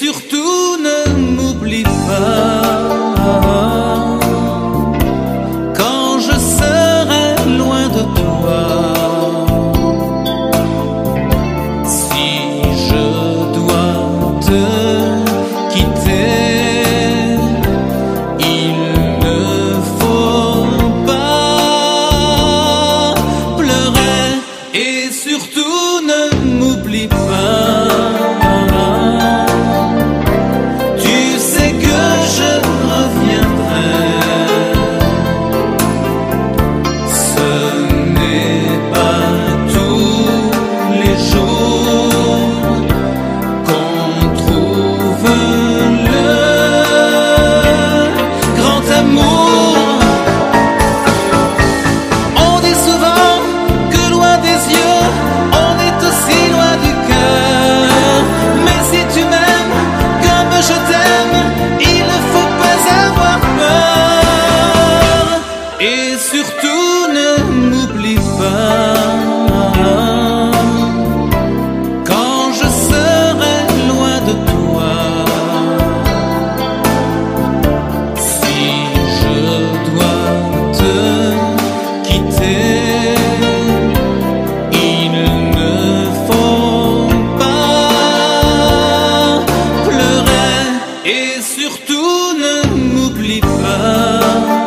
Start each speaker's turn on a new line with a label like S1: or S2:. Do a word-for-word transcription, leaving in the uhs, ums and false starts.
S1: surtout ne m'oublie pas quand je serai loin de toi. Si je dois te quitter, il ne faut pas pleurer et surtout ne m'oublie pas. Et surtout ne m'oublie pas quand je serai loin de toi. Si je dois te quitter, il ne faut pas pleurer et surtout ne m'oublie pas.